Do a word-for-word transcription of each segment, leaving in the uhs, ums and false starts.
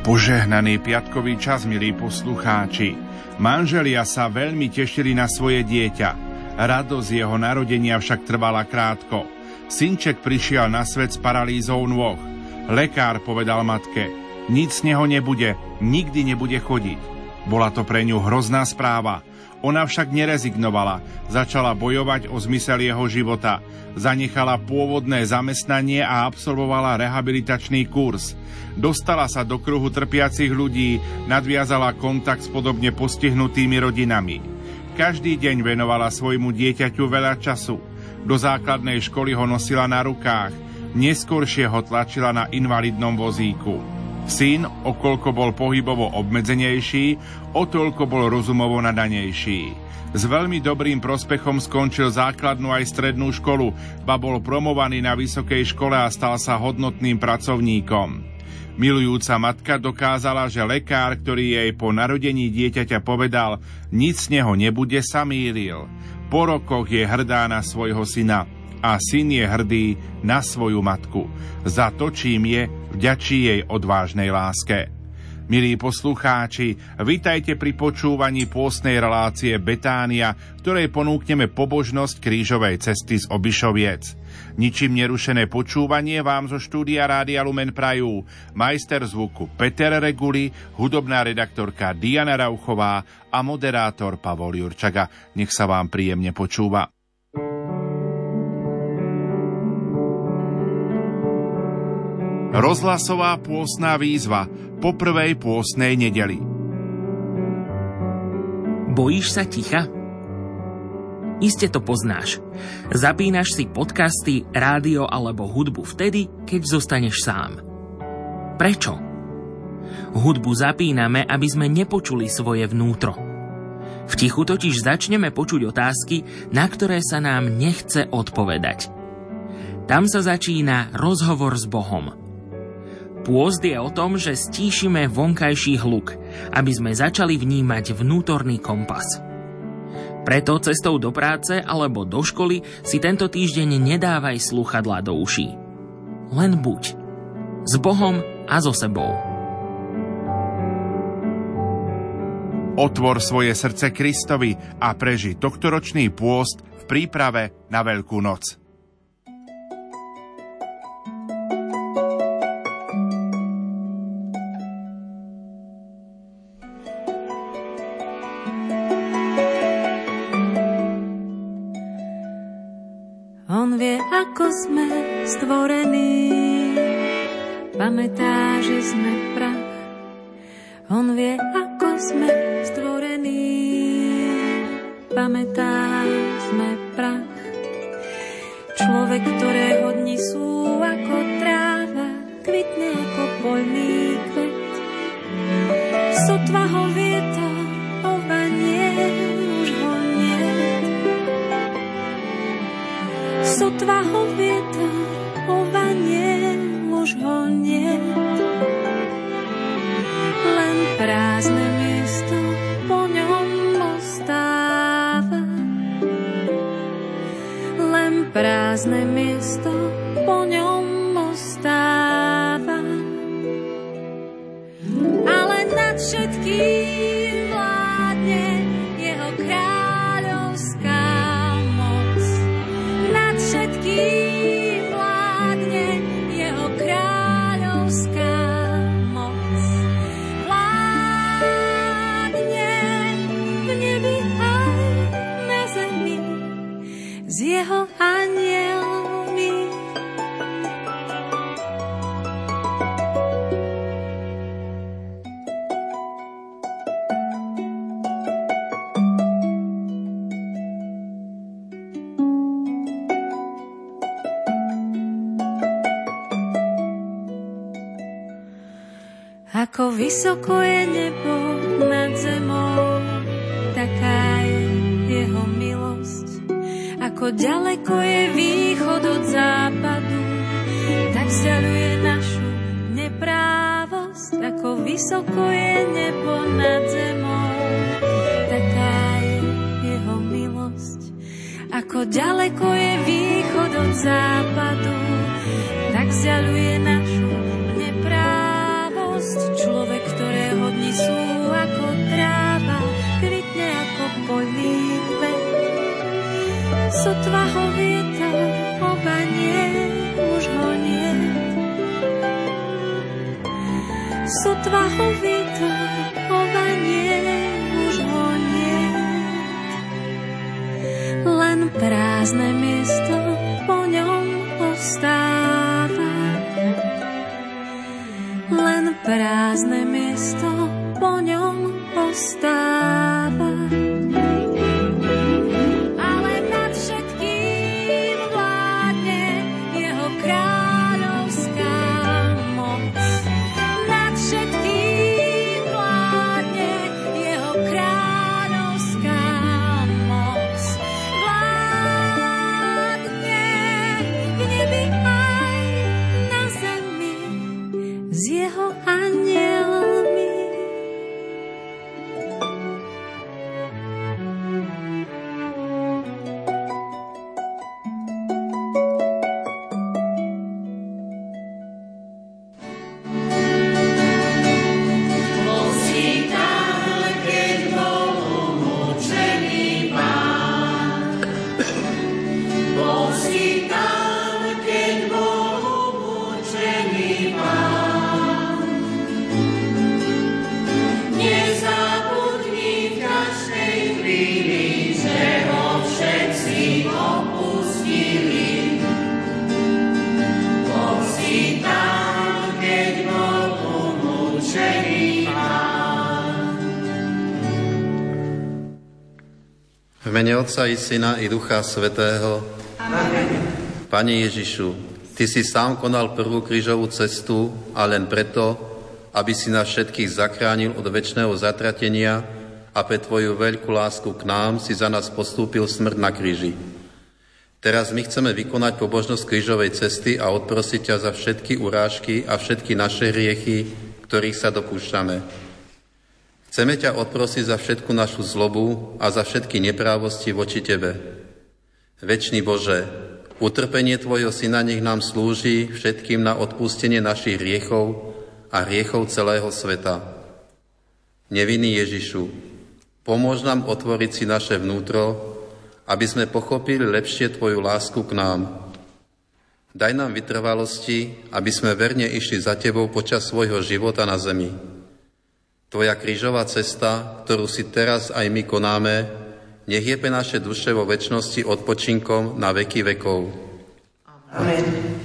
Požehnaný piatkový čas, milí poslucháči. Manželia sa veľmi tešili na svoje dieťa. Radosť jeho narodenia však trvala krátko. Synček prišiel na svet s paralýzou nôh. Lekár povedal matke, nič z neho nebude, nikdy nebude chodiť. Bola to pre ňu hrozná správa. Ona však nerezignovala, začala bojovať o zmysel jeho života. Zanechala pôvodné zamestnanie a absolvovala rehabilitačný kurz. Dostala sa do kruhu trpiacich ľudí, nadviazala kontakt s podobne postihnutými rodinami. Každý deň venovala svojmu dieťaťu veľa času. Do základnej školy ho nosila na rukách, neskôršie ho tlačila na invalidnom vozíku. Syn, okoľko bol pohybovo obmedzenejší, o toľko bol rozumovo nadanejší. S veľmi dobrým prospechom skončil základnú aj strednú školu, ba bol promovaný na vysokej škole a stal sa hodnotným pracovníkom. Milujúca matka dokázala, že lekár, ktorý jej po narodení dieťaťa povedal, nič z neho nebude, sa mýlil. Po rokoch je hrdá na svojho syna a syn je hrdý na svoju matku. Za to, čím je, vďačí jej odvážnej láske. Milí poslucháči, vitajte pri počúvaní pôstnej relácie Betánia, ktorej ponúkneme pobožnosť krížovej cesty z Obišoviec. Ničím nerušené počúvanie vám zo štúdia Rádia Lumen prajú majster zvuku Peter Reguli, hudobná redaktorka Diana Rauchová a moderátor Pavol Jurčaga. Nech sa vám príjemne počúva. Rozhlasová pôstna výzva po prvej pôstnej nedeli. Bojíš sa ticha? Iste to poznáš. Zapínaš si podcasty, rádio alebo hudbu vtedy, keď zostaneš sám. Prečo? Hudbu zapíname, aby sme nepočuli svoje vnútro. V tichu totiž začneme počuť otázky, na ktoré sa nám nechce odpovedať. Tam sa začína rozhovor s Bohom. Pôst je o tom, že stíšime vonkajší hluk, aby sme začali vnímať vnútorný kompas. Preto cestou do práce alebo do školy si tento týždeň nedávaj slúchadlá do uší. Len buď s Bohom a so sebou. Otvor svoje srdce Kristovi a preži tohtoročný pôst v príprave na Veľkú noc. Ako sme stvorení, pamätá, že sme prach. On vie, ako sme stvorení, pamätá, sme prach. Človek, ktorého dni sú ako tráva, kvitne ako poľný kvet. Sotva ho vietor ovanie, už ho nie. Sotva ho vietor ovanie, už ho nie. Len prázdne miesto po ňom ostáva. Len prázdne miesto po ňom ostáva. Ale nad všetkým vládne jeho kráľovská moc. Nad všetkým vládne jeho kráľovská moc. Vládne v nebi aj na zemi s jeho anjelmi. Ako vysoko je nebo nad zemou, taká je jeho milosť. Ako ďaleko je východ od západu, tak vzdialuje našu neprávosť. Ako vysoko je nebo nad zemou, taká je jeho milosť. Ako ďaleko je východ od západu, tak vzdialuje našu neprávosť. Človek, Sotva ho vietor obanie, už ho nie. Sotva ho vietor obanie, už ho nie. Len prázdne miesto po ňom ostáva. Len prázdne miesto po ňom ostáva. Ale nad všetkým vládne jeho kráľovská moc. Nad všetkým vládne jeho kráľovská moc. Vládne v nebi aj na zemi s jeho anjelmi. V mene Otca i Syna i Ducha Svätého. Amen. Pane Ježišu, Ty si sám konal prvú krížovú cestu a len preto, aby si nás všetkých zachránil od večného zatratenia a pre Tvoju veľkú lásku k nám si za nás postúpil smrť na kríži. Teraz my chceme vykonať pobožnosť krížovej cesty a odprosiť ťa za všetky urážky a všetky naše hriechy, ktorých sa dopúšťame. Chceme ťa odprosiť za všetku našu zlobu a za všetky neprávosti voči Tebe. Večný Bože, utrpenie Tvojho Syna nech nám slúži všetkým na odpustenie našich hriechov a hriechov celého sveta. Nevinný Ježišu, pomôž nám otvoriť si naše vnútro, aby sme pochopili lepšie Tvoju lásku k nám. Daj nám vytrvalosti, aby sme verne išli za Tebou počas svojho života na zemi. Tvoja krížová cesta, ktorú si teraz aj my konáme, nech je pre naše duše vo večnosti odpočinkom na veky vekov. Amen.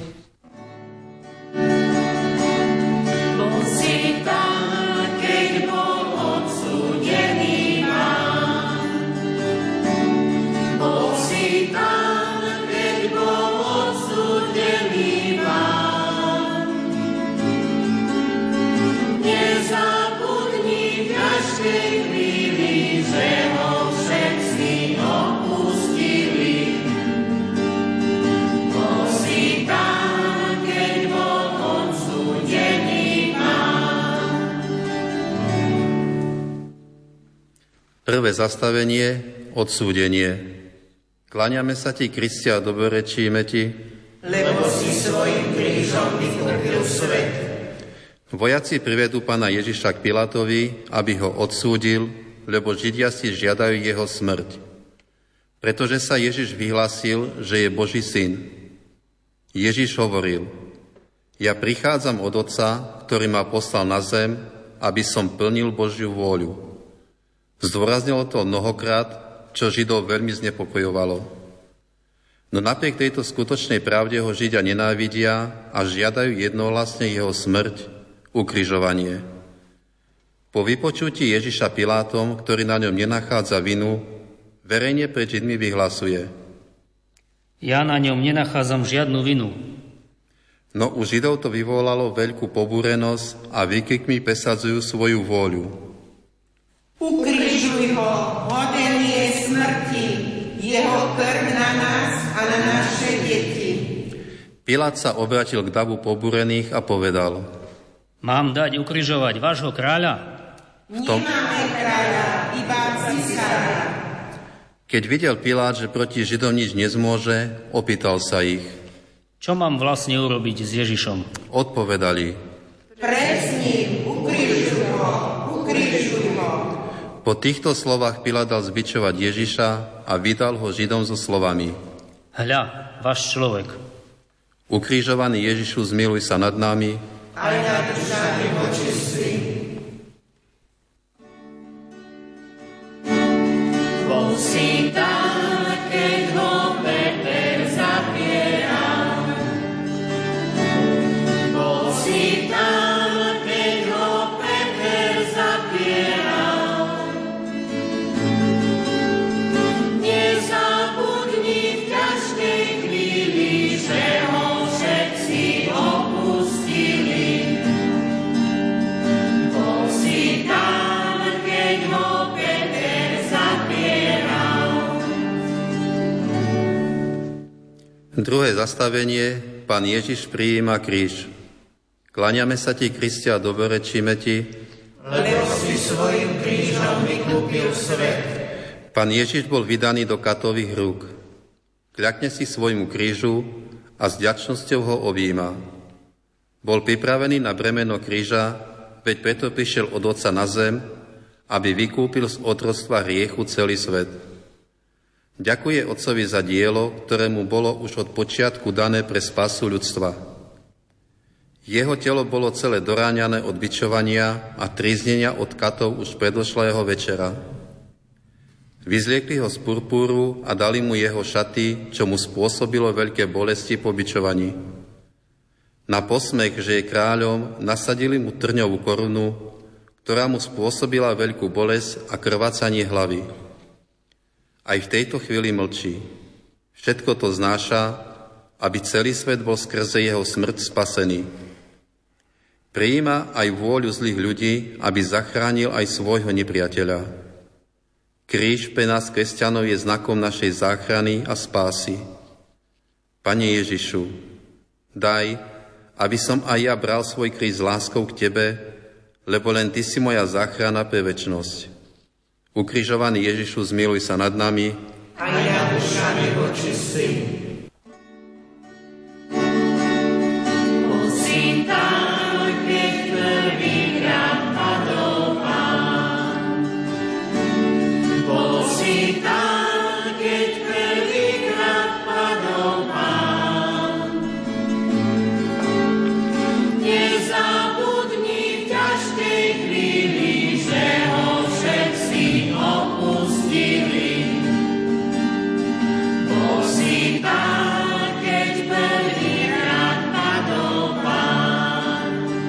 Prvé zastavenie, odsúdenie. Kláňame sa Ti, Kristia, a dobrorečíme Ti, lebo si svojim krížom vykúpil svet. Vojaci privedú pána Ježiša k Pilátovi, aby ho odsúdil, lebo Židia si žiadajú jeho smrť. Pretože sa Ježiš vyhlásil, že je Boží syn. Ježiš hovoril: Ja prichádzam od Otca, ktorý ma poslal na zem, aby som plnil Božiu vôľu. Zdôraznilo to mnohokrát, čo Židov veľmi znepokojovalo. No napriek tejto skutočnej pravde ho Židia nenávidia a žiadajú jednohlasne jeho smrť, ukrižovanie. Po vypočutí Ježiša Pilátom, ktorý na ňom nenachádza vinu, verejne pred Židmi vyhlasuje: Ja na ňom nenachádzam žiadnu vinu. No u Židov to vyvolalo veľkú pobúrenosť a výkrikmi presadzujú svoju vôľu. Ukrižuj ho, hoden je smrti, jeho krv na nás a na naše deti. Pilát sa obratil k davu pobúrených a povedal: Mám dať ukrižovať vášho kráľa? V tom... Nemáme kráľa, iba cisára. Keď videl Pilát, že proti Židom nič nezmôže, opýtal sa ich: Čo mám vlastne urobiť s Ježišom? Odpovedali: Presním, ukrižuj ho, ukrižuj ho. Po týchto slovách Pilát dal zbičovať Ježiša a vydal ho Židom so slovami: Hľa, váš človek. Ukrižovaný Ježišu, zmiluj sa nad nami. Aj nad dušami vočistí. Bol si tam, keď ho Peter zapieral. Bol si tam, keď ho Peter zapieral. Nezabudni v ťažkej chvíli, že ho všetci opustili. Bol si tam, keď ho Peter zapieral. Druhé zastavenie. Pán Ježiš prijíma kríž. Kláňame sa ti, Kriste, a dobrorečíme ti, Lebo si svojim krížom vykúpil svet. Pán Ježiš bol vydaný do katových rúk. Kľakne si svojmu krížu a s vďačnosťou ho objíma. Bol pripravený na bremeno kríža, veď preto prišiel od Otca na zem, aby vykúpil z otroctva hriechu celý svet. Ďakuje Otcovi za dielo, ktoré mu bolo už od počiatku dané pre spasu ľudstva. Jeho telo bolo celé doráňané od bičovania a tríznenia od katov už predošlého večera. Vyzliekli ho z purpúru a dali mu jeho šaty, čo mu spôsobilo veľké bolesti po bičovaní. Na posmech, že je kráľom, nasadili mu trňovú korunu, ktorá mu spôsobila veľkú bolesť a krvácanie hlavy. Aj v tejto chvíli mlčí. Všetko to znáša, aby celý svet bol skrze jeho smrť spasený. Prijíma aj vôľu zlých ľudí, aby zachránil aj svojho nepriateľa. Kríž pre nás, kresťanov, je znakom našej záchrany a spásy. Pane Ježišu, daj, aby som aj ja bral svoj kríž s láskou k Tebe, lebo len Ty si moja záchrana pre večnosť. Ukrižovaný Ježišu, zmiluj sa nad nami. Aj nad dušami vočistí. Bol si tam, keď prvýkrát padol Pán. Bol si tam, keď prvýkrát padol Pán. Nezabudni v ťažkej chvíli, že ho všetci opustili. Bol si tam, keď prvýkrát padol Pán.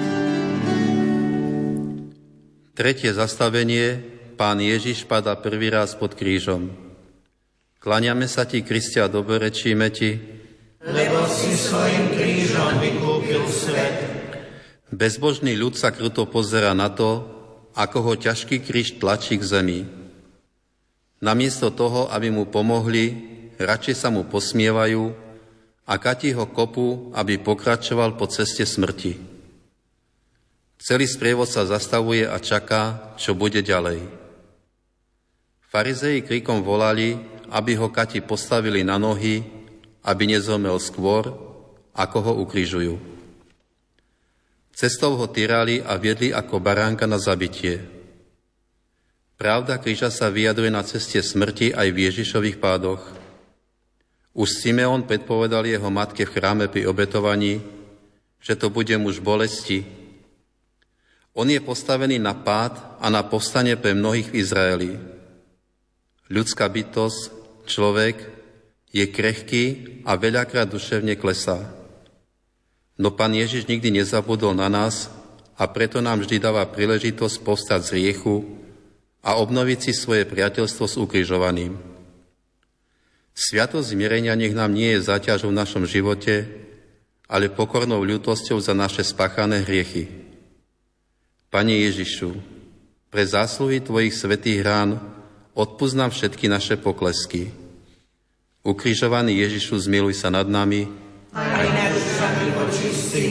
Tretie zastavenie. Pán Ježiš padá prvý raz pod krížom. Kláňame sa ti, Kriste, a dobrorečíme ti, Lebo si svojim krížom vykúpil svet. Bezbožný ľud sa kruto pozerá na to, ako ho ťažký kríž tlačí k zemi. Namiesto toho, aby mu pomohli, radšej sa mu posmievajú a kati ho kopu, aby pokračoval po ceste smrti. Celý sprievod sa zastavuje a čaká, čo bude ďalej. Farizei krikom volali, aby ho kati postavili na nohy, aby nezomrel skôr, ako ho ukrižujú. Cestou ho tyrali a viedli ako baránka na zabitie. Pravda kríža sa vyjadruje na ceste smrti aj v Ježišových pádoch. Už Simeon predpovedal jeho matke v chráme pri obetovaní, že to bude muž bolesti. On je postavený na pád a na povstanie pre mnohých v Izraeli. Ľudská bytosť, človek, je krehký a veľakrát duševne klesá. No Pán Ježiš nikdy nezabudol na nás a preto nám vždy dáva príležitosť povstať z hriechu a obnoviť si svoje priateľstvo s ukrižovaným. Sviatosť zmierenia nech nám nie je záťažou v našom živote, ale pokornou ľútosťou za naše spáchané hriechy. Pane Ježišu, pre zásluhy Tvojich svätých rán odpusť nám všetky naše poklesky. Ukrižovaný Ježišu, zmiluj sa nad nami. Aj nad dušami vočistí.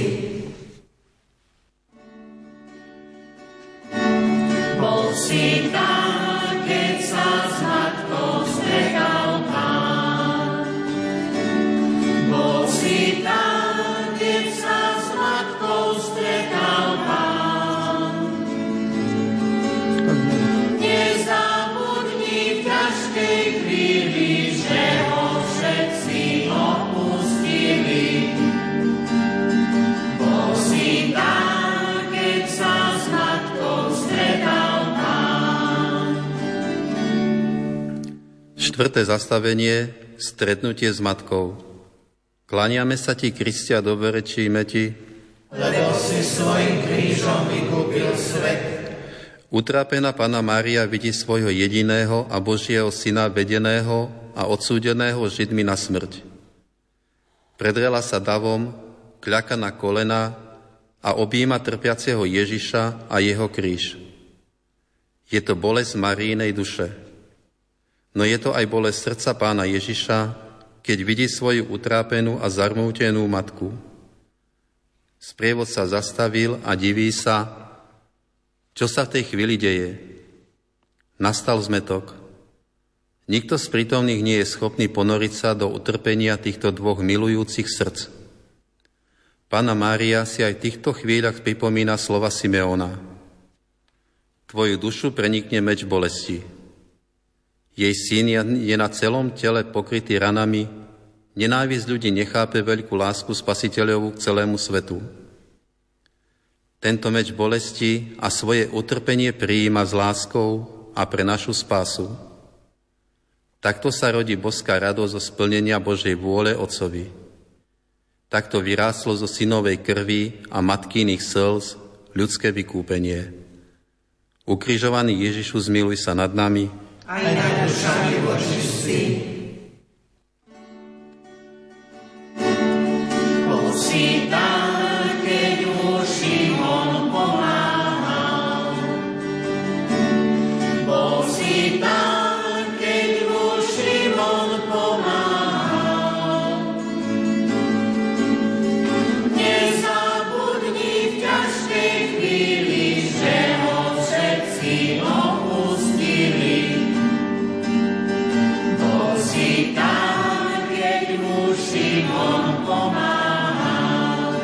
Bol si tam, keď sa s matkou stretal Pán. Bol si tam, keď sa s matkou stretal Pán. Nezabudni v ťažkej chvíli, že ho všetci Štvrté zastavenie, stretnutie s matkou. Klaniame sa ti, Kristia, dobrorečíme ti, lebo si svojim krížom vykúpil svet. Utrápená Panna Mária vidí svojho jediného a Božieho syna vedeného a odsúdeného Židmi na smrť. Predrela sa davom, kľaka na kolena a objíma trpiaceho Ježiša a jeho kríž. Je to bolesť Marínej duše. No je to aj bolesť srdca Pána Ježiša, keď vidí svoju utrápenú a zarmútenú matku. Sprievod sa zastavil a diví sa, čo sa v tej chvíli deje. Nastal zmätok. Nikto z prítomných nie je schopný ponoriť sa do utrpenia týchto dvoch milujúcich srdc. Panna Mária si aj v týchto chvíľach pripomína slova Simeona. Tvoju dušu prenikne meč bolesti. Jej syn je na celom tele pokrytý ranami, nenávisť ľudí nechápe veľkú lásku Spasiteľovú k celému svetu. Tento meč bolesti a svoje utrpenie prijíma s láskou a pre našu spásu. Takto sa rodí boská radosť zo splnenia Božej vôle Otcovi. Takto vyrástlo zo synovej krvi a matkyných slz ľudské vykúpenie. Ukrižovaný Ježišu, zmiluj sa nad nami, aj nad dušami vočistí. Bol si tam, keď mu Šimon pomáhal. Bol si tam, keď mu Šimon pomáhal. Nezabudni v ťažkej chvíli, že ho všetci opustili. Tam, keď mu Šimon pomáhal.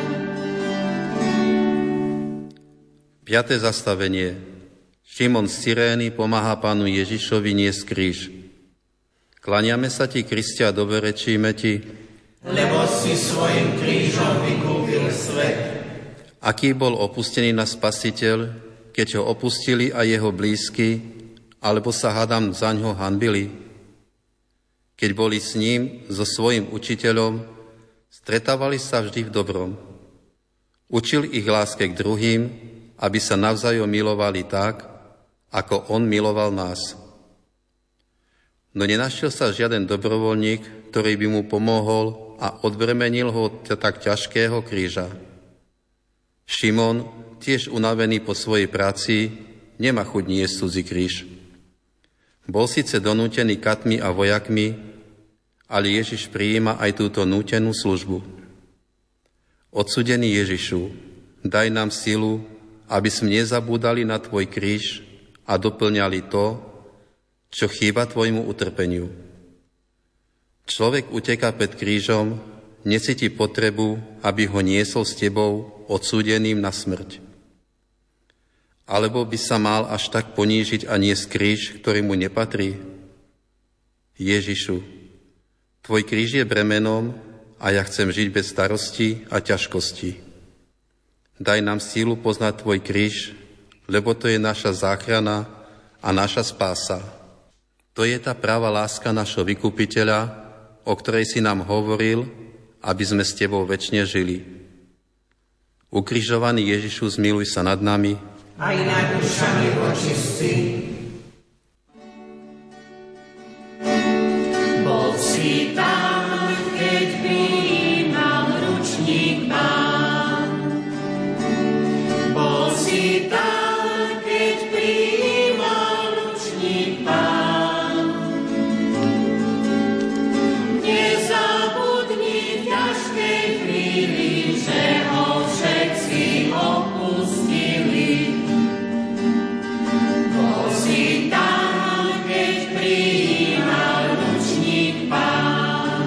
Piaté zastavenie. Šimon z Cyrény pomáha Pánu Ježišovi niesť kríž. Klaniame sa ti, Kristia, dobrorečíme ti, lebo si svojim krížom vykúpil svet. Aký bol opustený náš Spasiteľ, keď ho opustili aj jeho blízky, alebo sa hádam zaňho hanbili? Keď boli s ním, so svojím učiteľom, stretávali sa vždy v dobrom. Učil ich láske k druhým, aby sa navzájom milovali tak, ako on miloval nás. No nenašiel sa žiaden dobrovoľník, ktorý by mu pomohol a odbremenil ho od tak ťažkého kríža. Šimon, tiež unavený po svojej práci, nemá chuť niesť cudzí kríž. Bol síce donútený katmi a vojakmi, ale Ježiš prijíma aj túto nútenú službu. Odsúdený Ježišu, daj nám silu, aby sme nezabúdali na tvoj kríž a doplňali to, čo chýba tvojmu utrpeniu. Človek uteká pred krížom, necíti potrebu, aby ho niesol s tebou odsúdeným na smrť. Alebo by sa mal až tak ponížiť a niesť kríž, ktorý mu nepatrí? Ježišu, tvoj kríž je bremenom a ja chcem žiť bez starosti a ťažkosti. Daj nám sílu poznať tvoj kríž, lebo to je naša záchrana a naša spása. To je tá práva láska našho vykupiteľa, o ktorej si nám hovoril, aby sme s tebou večne žili. Ukrižovaný Ježišu, zmiluj sa nad nami, aj nad dušami vočistí. Bol si tam, keď prijímal ručník Pán. Bol si tam, keď prijímal ručník Pán. Nezabudni v ťažkej chvíli, že ho všetci opustili. Bol si tam, keď prijímal ručník Pán.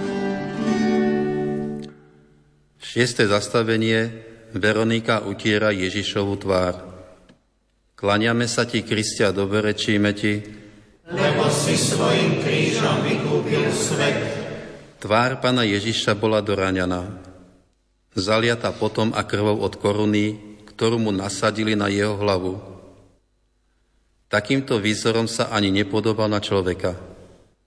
Šieste zastavenie. Veronika utiera Ježišovu tvár. Klaniame sa ti, Kristia, dobrorečíme ti, lebo si svojim krížom vykúpil svet. Tvár Pána Ježiša bola doraňaná, zaliata potom a krvou od koruny, ktorú mu nasadili na jeho hlavu. Takýmto výzorom sa ani nepodobal na človeka.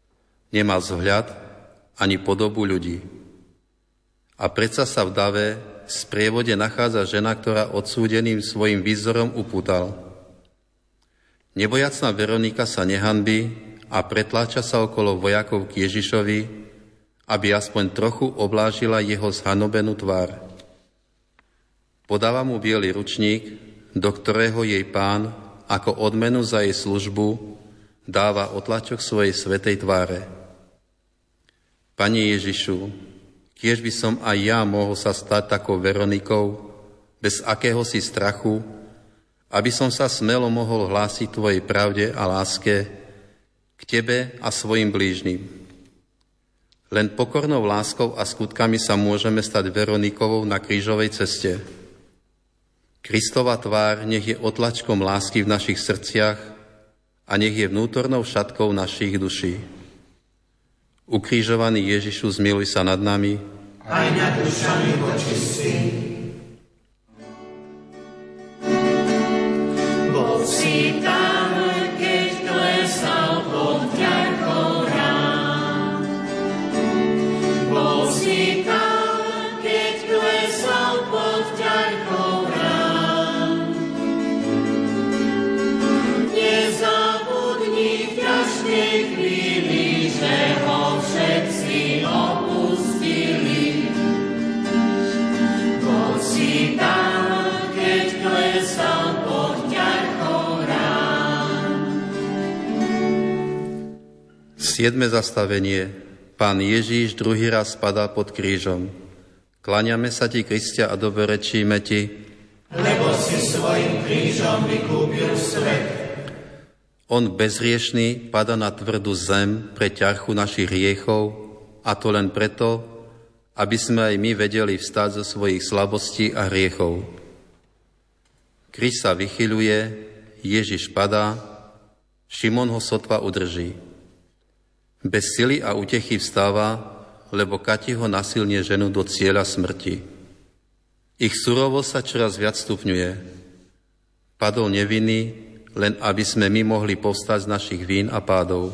Nemal vzhľad ani podobu ľudí. A predsa sa v dave v sprievode nachádza žena, ktorá odsúdeným svojim výzorom upútal. Nebojacná Veronika sa nehanbí a pretláča sa okolo vojakov k Ježišovi, aby aspoň trochu oblážila jeho zhanobenú tvár. Podáva mu biely ručník, do ktorého jej pán ako odmenu za jej službu dáva otlačok svojej svätej tváre. Pane Ježišu, kiež by som aj ja mohol sa stať takou Veronikou, bez akéhosi strachu, aby som sa smelo mohol hlásiť Tvojej pravde a láske k Tebe a svojim blížnym. Len pokornou láskou a skutkami sa môžeme stať Veronikovou na krížovej ceste. Kristova tvár nech je otlačkom lásky v našich srdciach a nech je vnútornou šatkou našich duší. Ukrižovaný Ježišu, zmiluj sa nad nami aj nad dušami vočistí. Bol si tam, keď klesal pod ťarchou rán. Bol si tam, keď klesal pod ťarchou rán. Nezabudni v ťažkej chvíli, že ho všetci opustili. Bol si tam, keď klesal pod ťarchou rán. Siedme zastavenie. Pán Ježíš druhý raz spadá pod krížom. Kláňame sa ti, Kristia, a dobrečíme ti, lebo si svojim krížom vykúpil svet. On bezriešný pada na tvrdú zem pre ťarchu našich hriechov, a to len preto, aby sme aj my vedeli vstať zo svojich slabostí a hriechov. Kríž sa vychyľuje, Ježiš padá, Šimon ho sotva udrží. Bez sily a utechy vstáva, lebo Kati ho nasilne ženú do cieľa smrti. Ich surovosť sa čoraz viac stupňuje. Padol nevinný, len aby sme my mohli povstať z našich vín a pádov.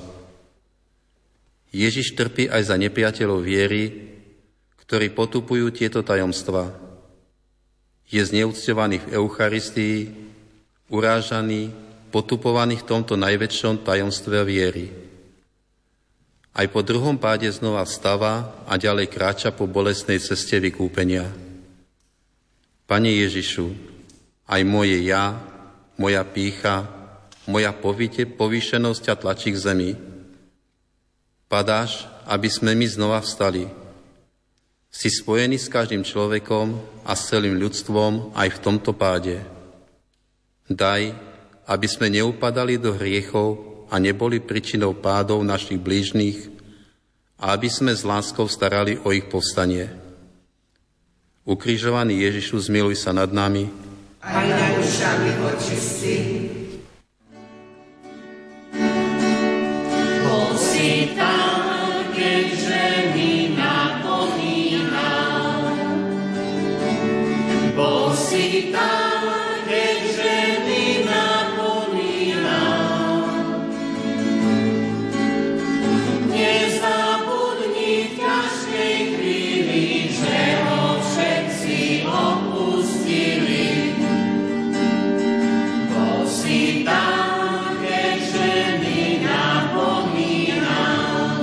Ježiš trpí aj za nepriateľov viery, ktorí potupujú tieto tajomstvá. Je zneúcťovaný v Eucharistii, urážaný, potupovaný v tomto najväčšom tajomstve viery. Aj po druhom páde znova vstáva a ďalej kráča po bolestnej ceste vykúpenia. Pane Ježišu, aj moje ja, moja pýcha, moja povite, povýšenosť a tlačí k zemi. Padáš, aby sme my znova vstali. Si spojený s každým človekom a s celým ľudstvom aj v tomto páde. Daj, aby sme neupadali do hriechov a neboli príčinou pádov našich blížnych a aby sme s láskou starali o ich povstanie. Ukrižovaný Ježišu, zmiluj sa nad nami aj nad dušami očistí. Bol si tam, keď ženy napomínal. Bol si tam, keď ženy napomínal. Nezabudni v ťažkej chvíli, že ho všetci opustili. Bol si tam, keď ženy napomínal.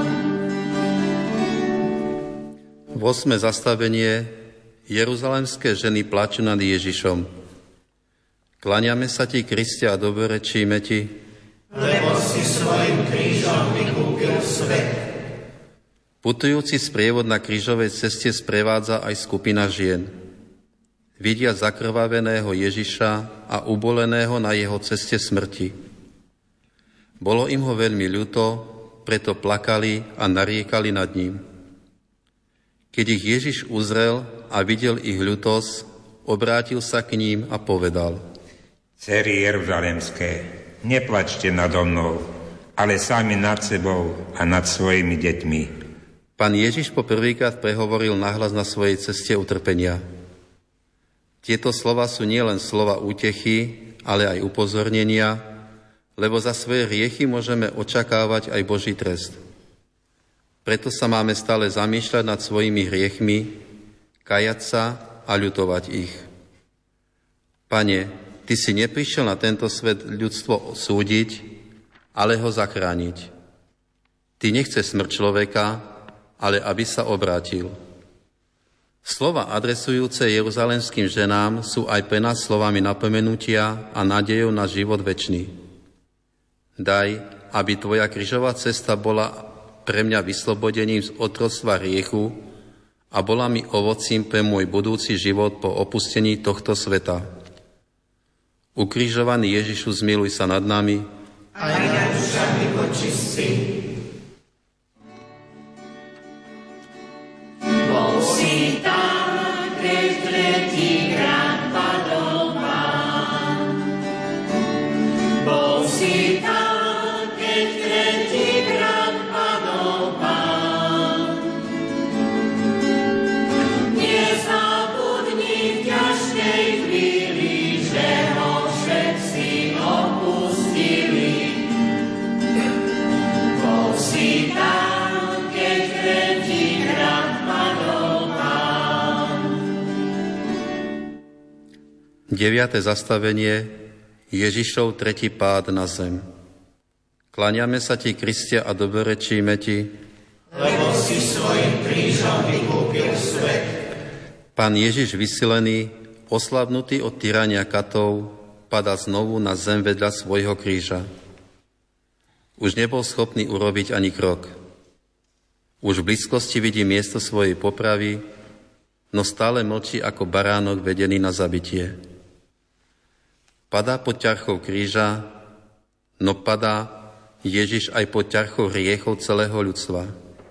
Osme zastavenie. Jeruzalemské ženy plačú nad Ježišom. Kláňame sa ti, Kristia, a dobrečíme ti, lebo si svojim krížom vykúpil svet. Putujúci sprievod na krížovej ceste sprevádza aj skupina žien. Vidia zakrvaveného Ježiša a uboleného na jeho ceste smrti. Bolo im ho veľmi ľúto, preto plakali a nariekali nad ním. Keď ich Ježiš uzrel a videl ich ľútosť, obrátil sa k ním a povedal: Dcery Jeruzalemské, neplačte nado mnou, ale sami nad sebou a nad svojimi deťmi. Pán Ježiš po prvýkrát prehovoril nahlas na svojej ceste utrpenia. Tieto slova sú nielen slova útechy, ale aj upozornenia, lebo za svoje hriechy môžeme očakávať aj Boží trest. Preto sa máme stále zamýšľať nad svojimi hriechmi, kajať sa a ľutovať ich. Pane, Ty si neprišiel na tento svet ľudstvo súdiť, ale ho zachrániť. Ty nechceš smrť človeka, ale aby sa obrátil. Slova adresujúce jeruzalemským ženám sú aj pre nás slovami napomenutia a nádejou na život večný. Daj, aby Tvoja krížová cesta bola pre mňa vyslobodením z otroctva hriechu a bola mi ovocím pre môj budúci život po opustení tohto sveta. Ukrižovaný Ježišu, zmiluj sa nad nami. Aj nad dušami očistí. Bol si tam, keď tretíkrát padol Pán. Bol si tam, keď tretíkrát padol Pán. Nezabudni v ťažkej chvíli, že ho všetci opustili. Bol si tam, keď tretíkrát padol Pán. Deviate zastavenie, Ježišov tretí pád na zem. Kláňame sa Ti, Kriste, a dobrorečíme Ti, Lebo si svojim krížom vykúpil svet. Pán Ježiš vysilený, oslabnutý od tyrania katov, padá znovu na zem vedľa svojho kríža. Už nebol schopný urobiť ani krok. Už v blízkosti vidí miesto svojej popravy, no stále mlčí ako baránok vedený na zabitie. Padá pod ťarchou kríža, no padá Ježiš aj pod ťarchou hriechov celého ľudstva.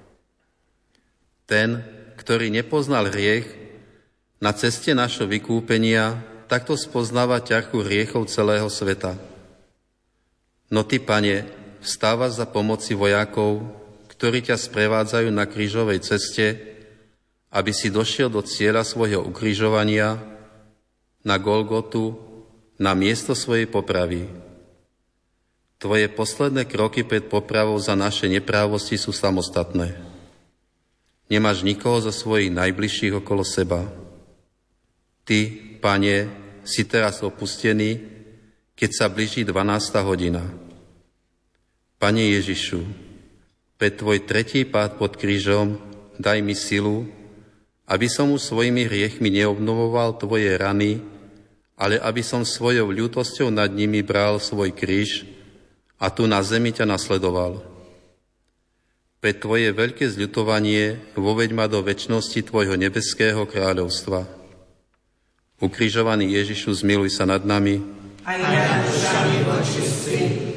Ten, ktorý nepoznal hriech, na ceste našho vykúpenia takto spoznáva ťarchu hriechov celého sveta. No Ty, Pane, vstávaš za pomoci vojakov, ktorí ťa sprevádzajú na krížovej ceste, aby si došiel do cieľa svojho ukrižovania, na Golgotu, na miesto svojej popravy. Tvoje posledné kroky pred popravou za naše neprávosti sú samostatné. Nemáš nikoho zo svojich najbližších okolo seba. Ty, Pane, si teraz opustený, keď sa blíži dvanásta hodina. Pane Ježišu, pre Tvoj tretí pád pod krížom daj mi silu, aby som už svojimi hriechmi neobnovoval Tvoje rany, ale aby som svojou ľútosťou nad nimi bral svoj kríž a tu na zemi ťa nasledoval. Pre Tvoje veľké zľutovanie voveď ma do večnosti Tvojho nebeského kráľovstva. Ukrižovaný Ježišu, zmiluj sa nad nami. Aj nad dušami očistí.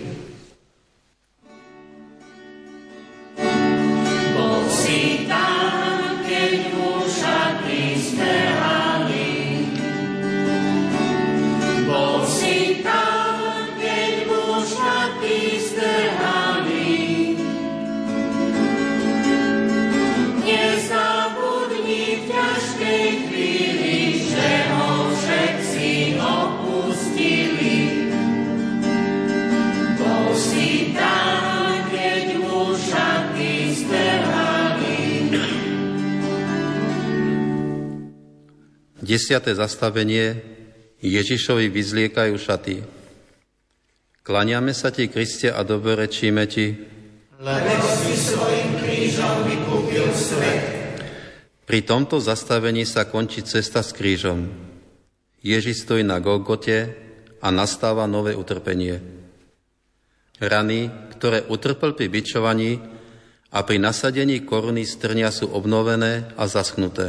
Bol si tam, keď mu šaty strhali. Bol si tam, keď mu šaty strhali. Nezabudni v ťažkej chvíli, že ho všetci opustili. Bol si tam, keď mu šaty strhali. Desiate zastavenie, Ježišovi vyzliekajú šaty. Kláňame sa Ti, Kriste, a dobrorečíme Ti, Lebo si svojim krížom vykúpil svet. Pri tomto zastavení sa končí cesta s krížom. Ježiš stojí na Golgote a nastáva nové utrpenie. Rany, ktoré utrpel pri bičovaní a pri nasadení koruny strnia, sú obnovené a zaschnuté.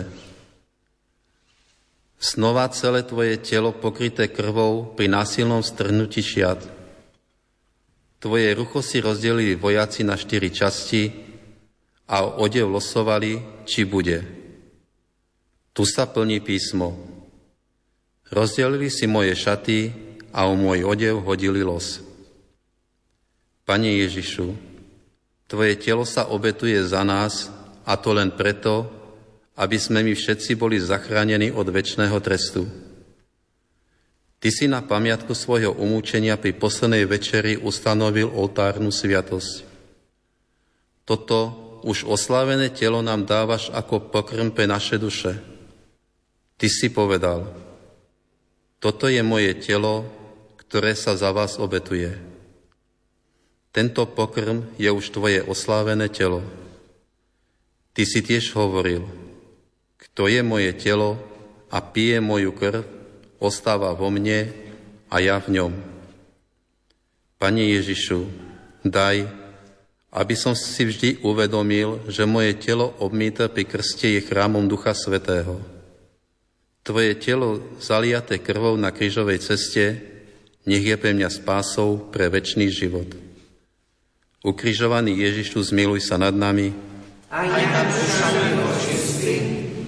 Znova celé Tvoje telo pokryté krvou pri násilnom strhnutí šiat. Tvoje rucho si rozdelili vojaci na štyri časti a odev losovali, či bude. Tu sa plní písmo. Rozdelili si moje šaty a o môj odev hodili los. Pane Ježišu, Tvoje telo sa obetuje za nás, a to len preto, aby sme my všetci boli zachránení od večného trestu. Ty si na pamiatku svojho umúčenia pri poslednej večeri ustanovil oltárnu sviatosť. Toto už oslávené telo nám dávaš ako pokrm pre naše duše. Ty si povedal, toto je moje telo, ktoré sa za vás obetuje. Tento pokrm je už tvoje oslávené telo. Ty si tiež hovoril, kto je moje telo a pije moju krv, ostáva vo mne a ja v ňom. Pane Ježišu, daj, aby som si vždy uvedomil, že moje telo obmýté pri krste je chrámom Ducha Svätého. Tvoje telo zaliaté krvou na krížovej ceste nech je pre mňa spásou pre večný život. Ukrižovaný Ježišu, zmiluj sa nad nami. Aj nad dušami očistí.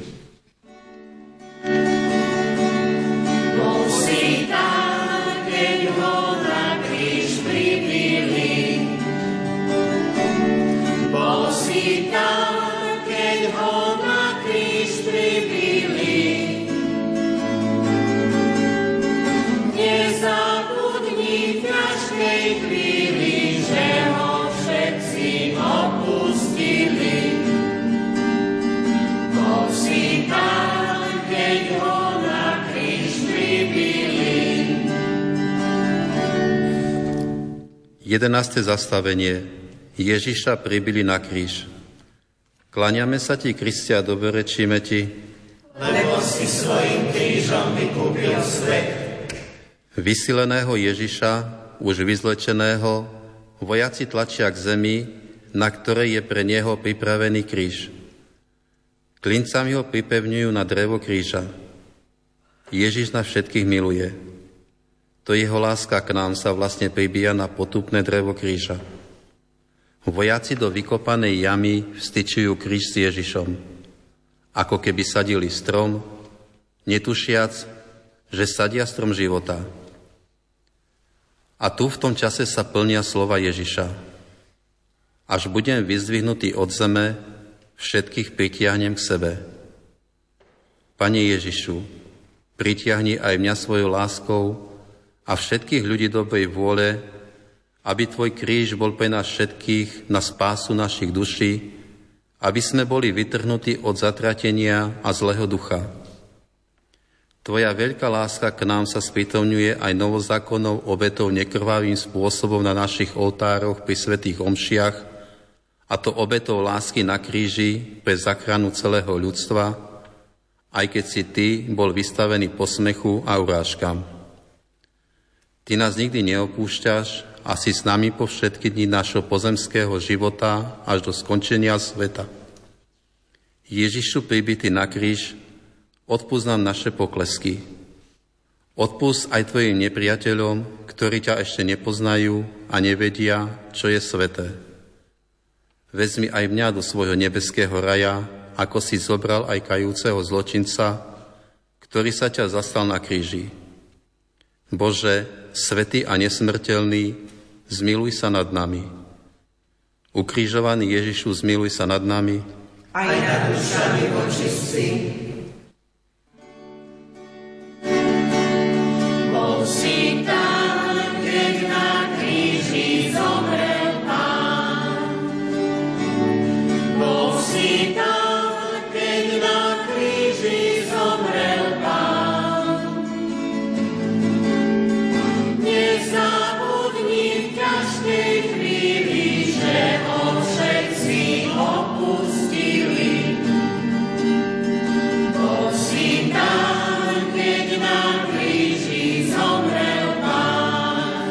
jedenáste zastavenie. Ježiša pribili na kríž. Kláňame sa ti, Kriste, a dobrečíme ti, lebo si svojím krížom vykúpil svet. Vysileného Ježiša, už vyzlečeného, vojaci tlačia k zemi, na ktorej je pre neho pripravený kríž. Klincami ho pripevňujú na drevo kríža. Ježiš nás všetkých miluje. To jeho láska k nám sa vlastne pribíja na potupné drevo kríža. Vojaci do vykopanej jamy vstyčujú kríž s Ježišom, ako keby sadili strom, netušiac, že sadia strom života. A tu v tom čase sa plnia slova Ježiša. Až budem vyzdvihnutý od zeme, všetkých pritiahnem k sebe. Pane Ježišu, pritiahni aj mňa svojou láskou a všetkých ľudí dobrej vôle, aby tvoj kríž bol pre nás všetkých na spásu našich duší, aby sme boli vytrhnutí od zatratenia a zlého ducha. Tvoja veľká láska k nám sa sprítomňuje aj novozákonnou obetou nekrvavým spôsobom na našich oltároch pri svätých omšiach, a to obetou lásky na kríži pre záchranu celého ľudstva, aj keď si ty bol vystavený posmechu a urážkam. Ty nás nikdy neopúšťaš a si s nami po všetky dni našho pozemského života až do skončenia sveta. Ježišu pribitý na kríž, odpusť nám naše poklesky. Odpusť aj tvojim nepriateľom, ktorí ťa ešte nepoznajú a nevedia, čo je sveté. Vezmi aj mňa do svojho nebeského raja, ako si zobral aj kajúceho zločinca, ktorý sa ťa zastal na kríži. Bože, svätý a nesmrteľný, zmiluj sa nad nami. Ukrižovaný Ježišu, zmiluj sa nad nami. Aj nad dušami očistí. Bol si tam, keď na kríži zomrel Pán. Bol si tam, keď na kríži zomrel Pán. Nezabudni v ťažkej chvíli, že ho všetci opustili. Bol si tam, keď na kríži zomrel Pán.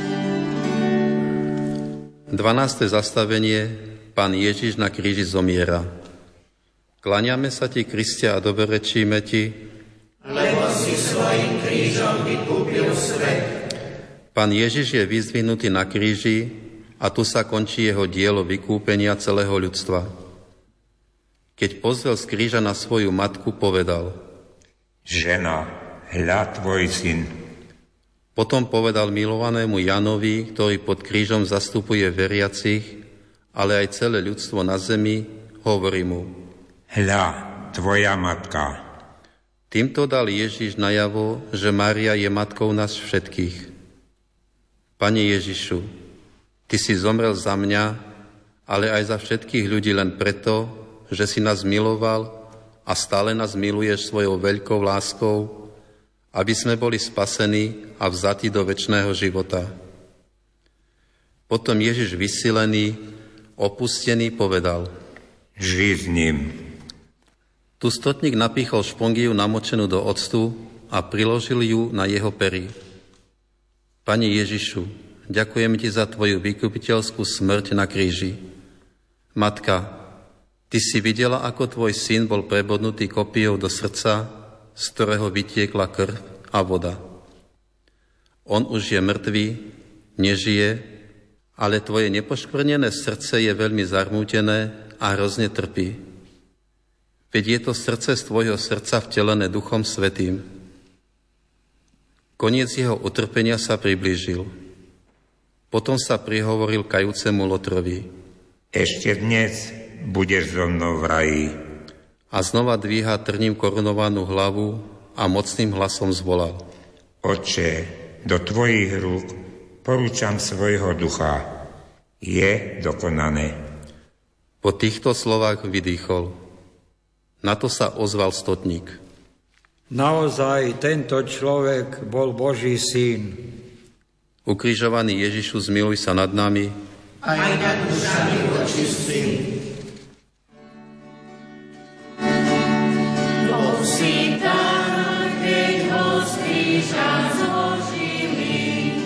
dvanáste zastavenie. Pán Ježiš na kríži zomiera. Kláňame sa ti, Kriste, a dobrečíme ti, lebo si svojím krížom vykúpil svet. Pán Ježiš je vyzdvihnutý na kríži a tu sa končí jeho dielo vykúpenia celého ľudstva. Keď pozrel z kríža na svoju matku, povedal: Žena, hľa tvoj syn. Potom povedal milovanému Janovi, ktorý pod krížom zastupuje veriacich, ale aj celé ľudstvo na zemi, hovorí mu: Hľa, tvoja matka. Týmto dal Ježiš najavo, že Mária je matkou nás všetkých. Pane Ježišu, ty si zomrel za mňa ale aj za všetkých ľudí len preto, že si nás miloval a stále nás miluješ svojou veľkou láskou, aby sme boli spasení a vzatí do večného života. Potom Ježiš vysilený, opustený, povedal: Žij s ním. Tu stotník napíchol špongiu namočenú do octu a priložil ju na jeho pery. Pane Ježišu, ďakujem ti za tvoju vykupiteľskú smrť na kríži. Matka, ty si videla, ako tvoj syn bol prebodnutý kopijou do srdca, z ktorého vytiekla krv a voda. On už je mŕtvý, nežije, ale tvoje nepoškvrnené srdce je veľmi zarmútené a hrozne trpí. Veď je to srdce z tvojho srdca vtelené Duchom Svätým. Koniec jeho utrpenia sa priblížil. Potom sa prihovoril kajúcemu Lotrovi: Ešte dnes budeš so mnou v raji. A znova dvíha trním korunovanú hlavu a mocným hlasom zvolal: Otče, do tvojich rúk porúčam svojho ducha. Je dokonané. Po týchto slovách vydýchol. Na to sa ozval stotník: Naozaj tento človek bol Boží syn. Ukrižovaný Ježišu, zmiluj sa nad nami aj nad dušami očistými. Boh si tam, keď ho z kríža zložili.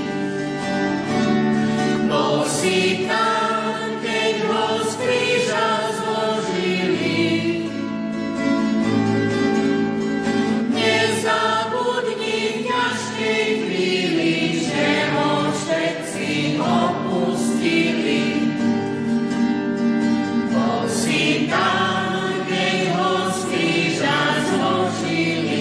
Boh si tam, keď ho z kríža zložili. Nezabudni v ťažkej chvíli, že ho všetci opustili. Boh si tam, keď ho z kríža zložili.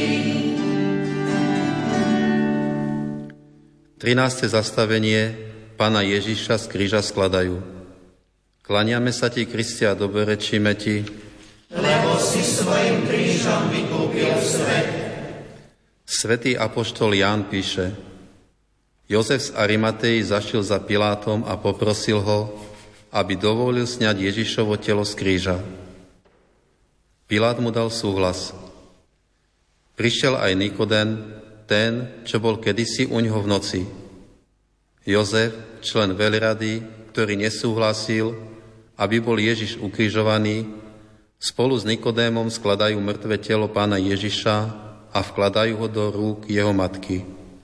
trináste zastavenie Pána Ježiša z kríža skladajú. Klaniame sa ti, Kriste, a dobrorečíme ti, Lebo si svojim krížom vykúpil svet. Svätý apoštol Ján píše: Jozef z Arimatei zašiel za Pilátom a poprosil ho, aby dovolil sňať Ježišovo telo z kríža. Pilát mu dal súhlas. Prišiel aj Nikodém, ten, čo bol kedysi uňho v noci. Jozef, člen veľrady, ktorý nesúhlasil, aby bol Ježiš ukrižovaný, spolu s Nikodémom skladajú mŕtve telo Pána Ježiša a vkladajú ho do rúk jeho matky.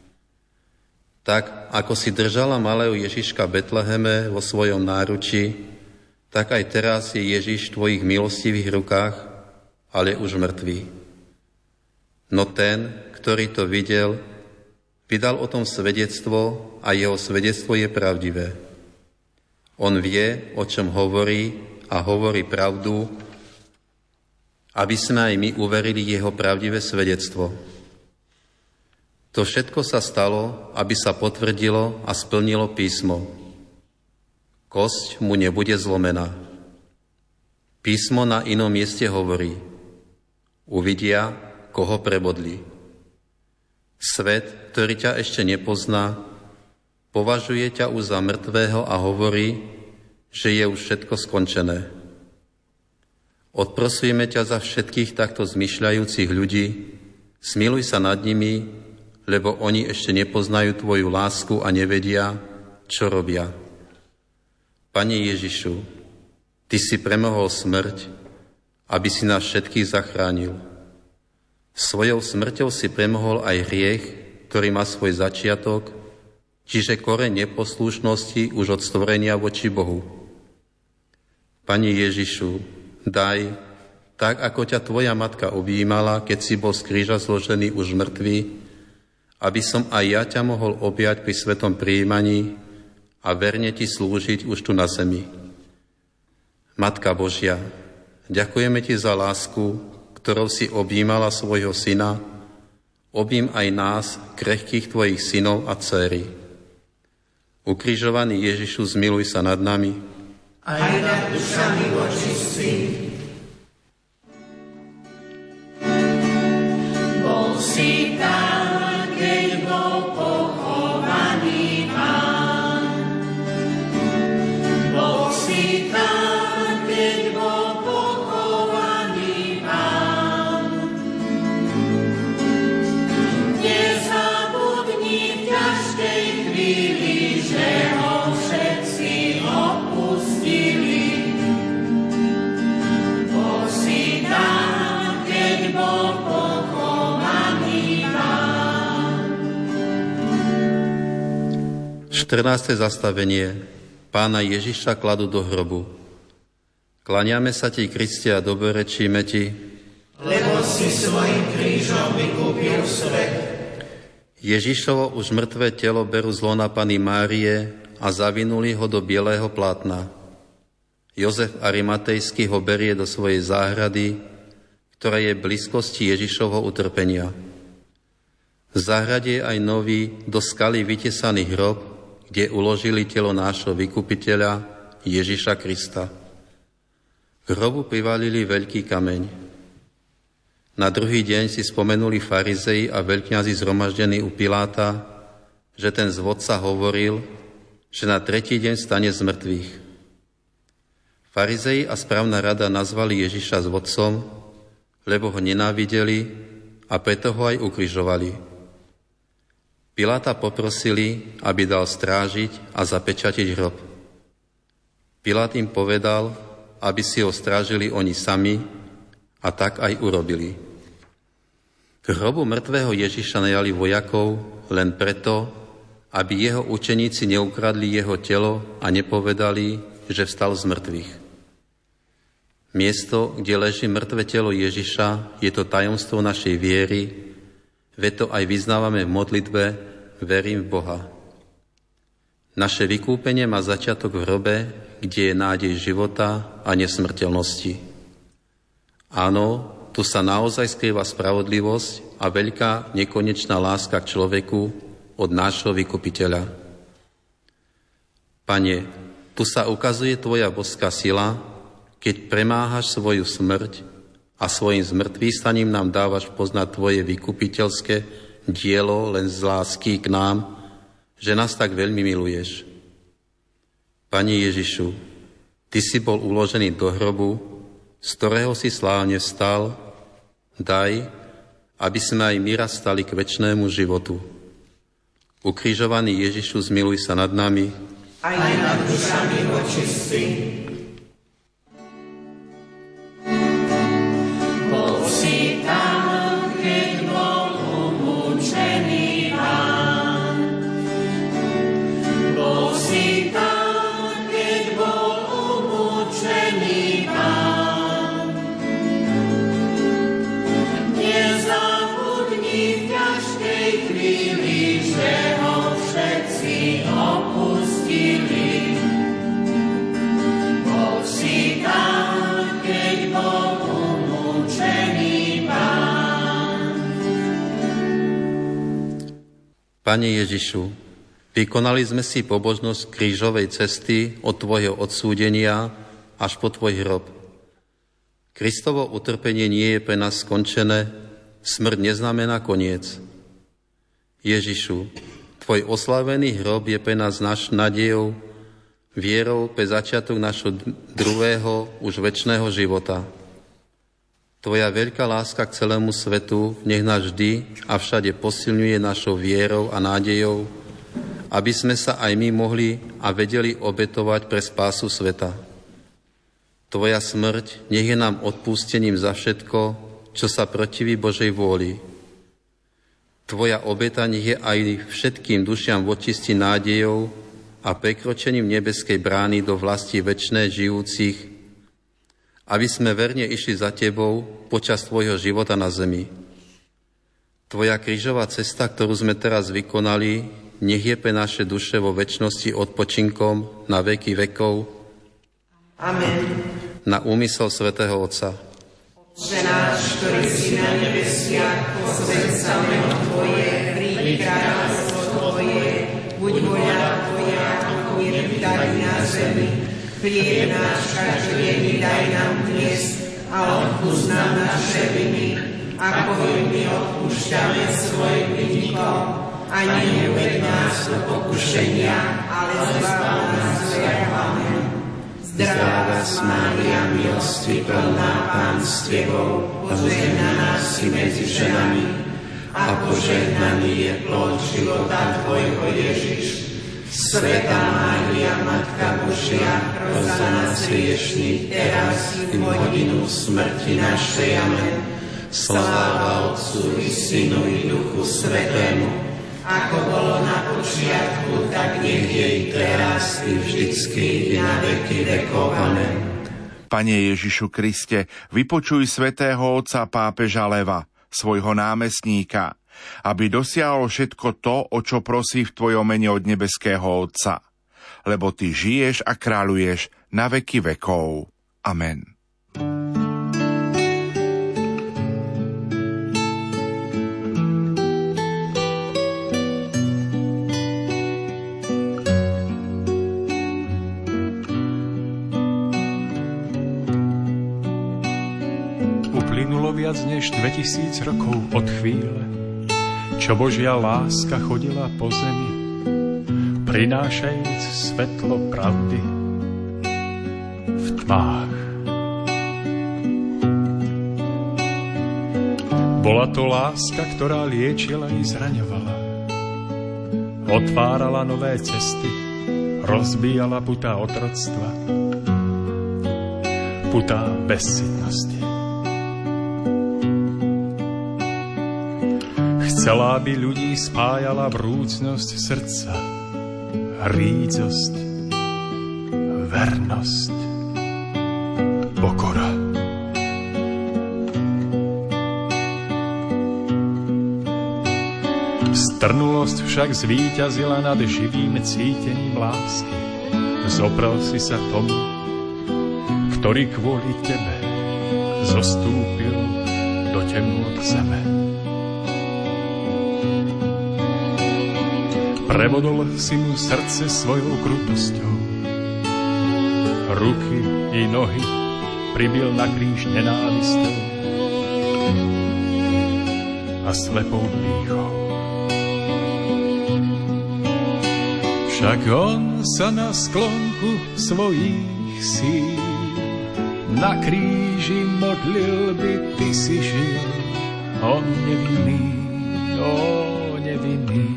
Tak, ako si držala malého Ježiška Betleheme vo svojom náručí, tak aj teraz je Ježiš v tvojich milostivých rukách, ale už mŕtvý. No ten, ktorý to videl, vydal o tom svedectvo a jeho svedectvo je pravdivé. On vie, o čom hovorí a hovorí pravdu, aby sme aj my uverili jeho pravdivé svedectvo. To všetko sa stalo, aby sa potvrdilo a splnilo písmo. Kosť mu nebude zlomená. Písmo na inom mieste hovorí: Uvidia, koho prebodli. Svet, ktorý ťa ešte nepozná, považuje ťa už za mŕtvého a hovorí, že je už všetko skončené. Odprosujeme ťa za všetkých takto zmyšľajúcich ľudí, smiluj sa nad nimi, lebo oni ešte nepoznajú tvoju lásku a nevedia, čo robia. Pane Ježišu, ty si premohol smrť, aby si nás všetkých zachránil. Svojou smrťou si premohol aj hriech, ktorý má svoj začiatok, čiže koreň neposlušnosti už od stvorenia voči Bohu. Pane Ježišu, daj, tak ako ťa tvoja matka objímala, keď si bol z kríža zložený už mŕtvý, aby som aj ja ťa mohol objať pri svetom prijímaní a verne ti slúžiť už tu na zemi. Matka Božia, ďakujeme ti za lásku, ktorou si objímala svojho syna, objím aj nás, krehkých tvojich synov a dcéry. Ukrižovaný Ježišu, zmiluj sa nad nami Aj nad dušami očistými. Bol si tam, keď bol pochovaný Pán. Bol si tam, štrnáste zastavenie. Pána Ježiša kladú do hrobu. Klaniame sa ti, Kriste, a dobrorečíme ti, lebo si svojim krížom vykúpil svet. Ježišovo už mŕtve telo berú z lona Panny Márie a zavinuli ho do bieleho plátna. Jozef Arimatejský ho berie do svojej záhrady, ktorá je v blízkosti Ježišovho utrpenia. V záhrade je aj nový, do skaly vytesaný hrob, kde uložili telo nášho vykupiteľa Ježiša Krista. K hrobu privalili veľký kameň. Na druhý deň si spomenuli farizei a veľkňazi zhromaždení u Piláta, že ten zvodca hovoril, že na tretí deň stane z mŕtvych. Farizei a správna rada nazvali Ježiša zvodcom, lebo ho nenávideli a preto ho aj ukrižovali. Piláta poprosili, aby dal strážiť a zapečatiť hrob. Pilát im povedal, aby si ho strážili oni sami, a tak aj urobili. K hrobu mŕtvého Ježiša najali vojakov len preto, aby jeho učeníci neukradli jeho telo a nepovedali, že vstal z mŕtvych. Miesto, kde leží mŕtve telo Ježiša, je to tajomstvo našej viery, veď to aj vyznávame v modlitbe Verím v Boha. Naše vykúpenie má začiatok v hrobe, kde je nádej života a nesmrteľnosti. Áno, tu sa naozaj skrýva spravodlivosť a veľká nekonečná láska k človeku od nášho vykupiteľa. Pane, tu sa ukazuje tvoja boská sila, keď premáhaš svoju smrť a svojim zmŕtvychvstaním nám dávaš poznať tvoje vykupiteľské dielo len z lásky k nám, že nás tak veľmi miluješ. Pane Ježišu, ty si bol uložený do hrobu, z ktorého si slávne vstal, daj, aby sme aj my raz stali k večnému životu. Ukrižovaný Ježišu, zmiluj sa nad nami, aj nad dušami očistí. Bol si tam, keď bol umúčený Pán. Bol si tam, keď bol umúčený Pán. Nezabudni v ťažkej chvíli, že ho všetci opustili. Bol si tam, keď bol umúčený Pán. Pane Ježišu, vykonali sme si pobožnosť krížovej cesty od tvojho odsúdenia až po tvoj hrob. Kristovo utrpenie nie je pre nás skončené, smrť neznamená koniec. Ježišu, tvoj oslávený hrob je pre nás naš nádejou, vierou pre začiatok našho druhého, už večného života. Tvoja veľká láska k celému svetu nech nás vždy a všade posilňuje našou vierou a nádejou, aby sme sa aj my mohli a vedeli obetovať pre spásu sveta. Tvoja smrť nech je nám odpustením za všetko, čo sa protiví Božej vôli. Tvoja obeta nech je aj všetkým dušiam vočistí nádejou a prekročením nebeskej brány do vlasti večné žijúcich, aby sme verne išli za tebou počas tvojho života na zemi. Tvoja krížová cesta, ktorú sme teraz vykonali, nech je pre naše duše vo večnosti odpočinkom na veky vekov. Amen. Na úmysel svätého Otca. Otče náš, ktorý si na nebesiach, posväť sa meno Tvoje, príď kráľovstvo Tvoje, buď vôľa Tvoja, ako je v nebi na zemi. Chlieb náš každodenný daj nám dnes a odpusť nám naše viny, ako i my odpúšťame svojim vinníkom. A neuveď nás do pokušenia, ale zbav nás zlého. Amen. Zdravá Mária, milosti plná, Pán s Tebou, požehnaná si medzi ženami a požehnaný je plod života Tvojho Ježiš. Svätá Mária, Matka Božia, pros za nás hriešnych, teraz i v hodinu smrti našej. Amen. Sláva Otcu i Synu i Duchu Svätému, ako bolo na počiatku, tak nech je i teraz, i vždycky, i na veky vekov. Amen. Pane Ježišu Kriste, vypočuj svätého otca pápeža Leva, svojho námestníka, aby dosiahol všetko to, o čo prosí v tvojom mene od nebeského Otca. Lebo ty žiješ a kráľuješ na veky vekov. Amen. Uplynulo viac než dvetisíc rokov od chvíle, čo Božia láska chodila po zemi, prinášajúc svetlo pravdy v tmách. Bola to láska, ktorá liečila i zraňovala, otvárala nové cesty, rozbíjala putá otroctva, putá bezcitnosti. Chcela, aby ľudí spájala vrúcnosť srdca, rídzosť, vernosť, pokora. Strnulosť však zvíťazila nad živým cítením lásky. Zoprel si sa tomu, ktorý kvôli tebe zostúpil do temnôt zeme. Prevodol si mu srdce svojou krutosťou, ruky i nohy pribil na kríž nenávistou a slepou pýchou. Však on sa na sklonku svojich síl na kríži modlil, by ty si žil, on nevinný, o nevinný.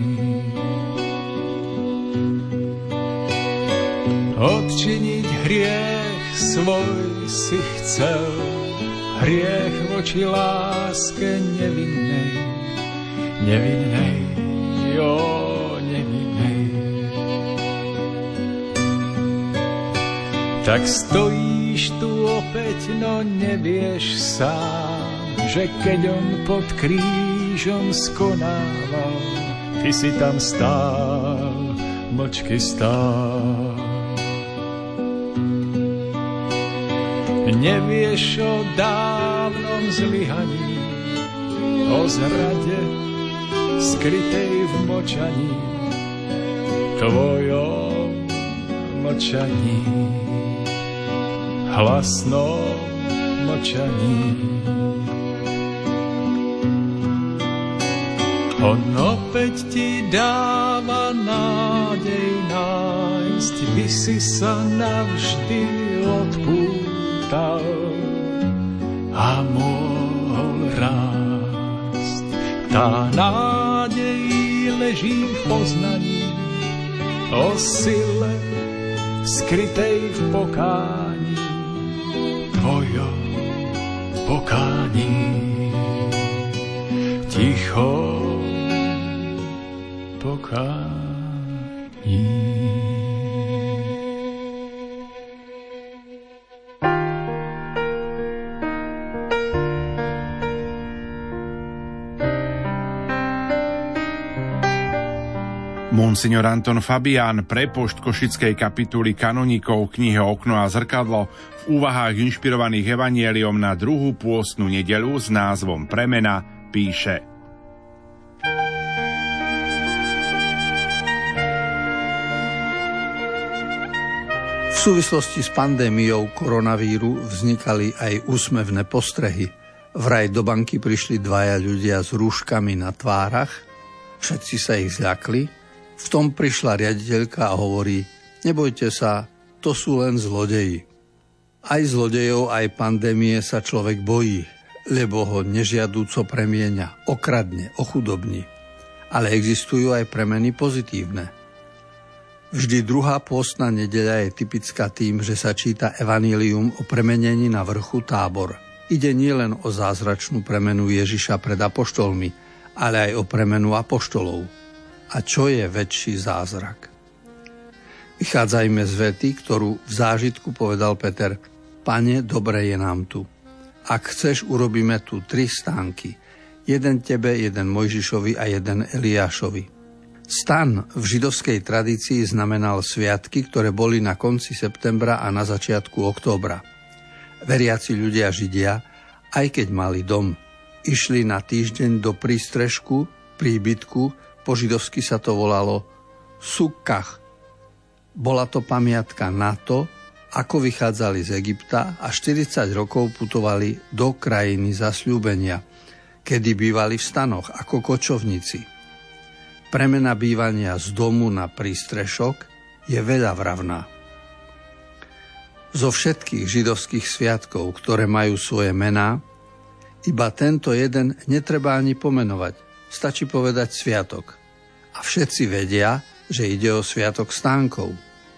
Odčiniť hriech svoj si chcel, hriech voči láske nevinnej, nevinnej, jo, nevinnej. Tak stojíš tu opäť, no nevieš sám, že keď on pod krížom skonával, ty si tam stál, mlčky stál. Nevieš o dávnom zlyhaní, o zrade skrytej v močaní, tvojom mlčaní, hlasnom mlčaní. On opäť ti dáva nádej nájsť, by si sa navždy odpútal a mohol rásť. Tá nádej leží v poznaní o sile skrytej v pokání, tvojom pokání. Tichom pokání. Monsignor Anton Fabián, prepošt Košickej kapituly kanonikov knihe Okno a zrkadlo, v úvahách inšpirovaných evanjeliom na druhú pôstnu nedeľu s názvom Premena píše: V súvislosti s pandémiou koronavíru vznikali aj úsmevné postrehy. Vraj do banky prišli dvaja ľudia s rúškami na tvárach, všetci sa ich zľakli. V tom prišla riaditeľka a hovorí: nebojte sa, to sú len zlodeji. Aj zlodejov, aj pandémie sa človek bojí, lebo ho nežiadúco premieňa, okradne, ochudobní. Ale existujú aj premeny pozitívne. Vždy druhá pôstna nedeľa je typická tým, že sa číta evanílium o premenení na vrchu Tábor. Ide nielen o zázračnú premenu Ježiša pred apoštolmi, ale aj o premenu apoštolov. A čo je väčší zázrak? Vychádzajme z vety, ktorú v zážitku povedal Peter: Pane, dobre je nám tu. Ak chceš, urobíme tu tri stánky. Jeden tebe, jeden Mojžišovi a jeden Eliášovi. Stan v židovskej tradícii znamenal sviatky, ktoré boli na konci septembra a na začiatku októbra. Veriaci ľudia Židia, aj keď mali dom, išli na týždeň do prístrežku, príbytku, po židovsky sa to volalo sukkah. Bola to pamiatka na to, ako vychádzali z Egypta a štyridsať rokov putovali do krajiny zasľúbenia, kedy bývali v stanoch ako kočovníci. Premena bývania z domu na prístrešok je veľa vravná. Zo všetkých židovských sviatkov, ktoré majú svoje mená, iba tento jeden netreba ani pomenovať, stačí povedať sviatok. A všetci vedia, že ide o sviatok stánkov.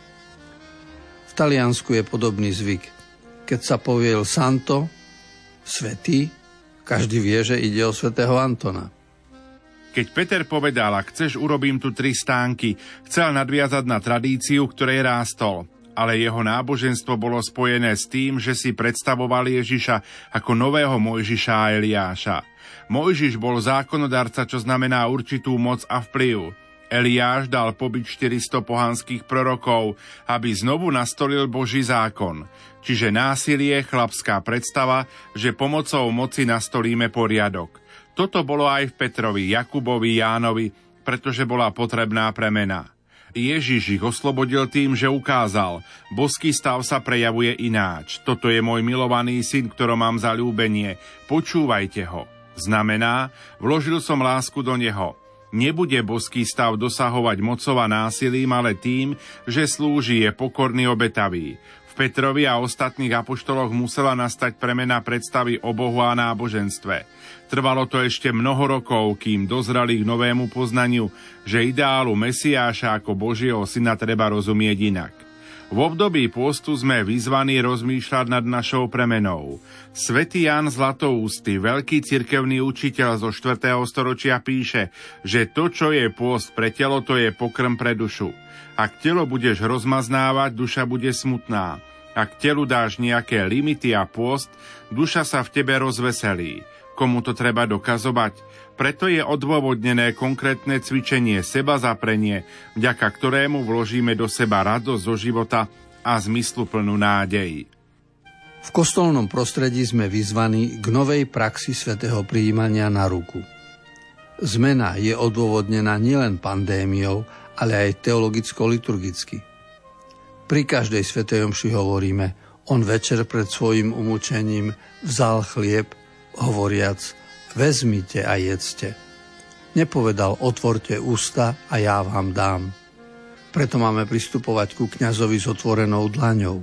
V Taliansku je podobný zvyk. Keď sa povie Il Santo, svätý, každý vie, že ide o svätého Antona. Keď Peter povedal, ak chceš, urobím tu tri stánky, chcel nadviazať na tradíciu, ktorej rástol. Ale jeho náboženstvo bolo spojené s tým, že si predstavoval Ježiša ako nového Mojžiša a Eliáša. Mojžiš bol zákonodarca, čo znamená určitú moc a vplyv. Eliáš dal pobyť štyristo pohanských prorokov, aby znovu nastolil Boží zákon. Čiže násilie, chlapská predstava, že pomocou moci nastolíme poriadok. Toto bolo aj v Petrovi, Jakubovi, Jánovi, pretože bola potrebná premena. Ježiš ich oslobodil tým, že ukázal: boský stav sa prejavuje ináč. Toto je môj milovaný syn, ktorom mám zaľúbenie. Počúvajte ho. Znamená, vložil som lásku do neho. Nebude boský stav dosahovať mocou a násilím, ale tým, že slúži, je pokorný, obetavý. V Petrovi a ostatných apoštoloch musela nastať premena predstavy o Bohu a náboženstve. Trvalo to ešte mnoho rokov, kým dozreli k novému poznaniu, že ideálu Mesiáša ako Božieho syna treba rozumieť inak. V období pôstu sme vyzvaní rozmýšľať nad našou premenou. Svätý Ján Zlatoústy, veľký cirkevný učiteľ zo štvrtého storočia, píše, že to, čo je pôst pre telo, to je pokrm pre dušu. Ak telo budeš rozmaznávať, duša bude smutná. Ak telu dáš nejaké limity a pôst, duša sa v tebe rozveselí. Komu to treba dokazovať? Preto je odôvodnené konkrétne cvičenie, seba zaprenie, vďaka ktorému vložíme do seba radosť zo života a zmysluplnú nádej. V kostolnom prostredí sme vyzvaní k novej praxi svätého prijímania na ruku. Zmena je odôvodnená nielen pandémiou, ale aj teologicko-liturgicky. Pri každej svätej omši hovoríme: on večer pred svojim umúčením vzal chlieb, hovoriac: vezmite a jedzte. Nepovedal: otvorte ústa a ja vám dám. Preto máme pristupovať ku kňazovi s otvorenou dlaňou.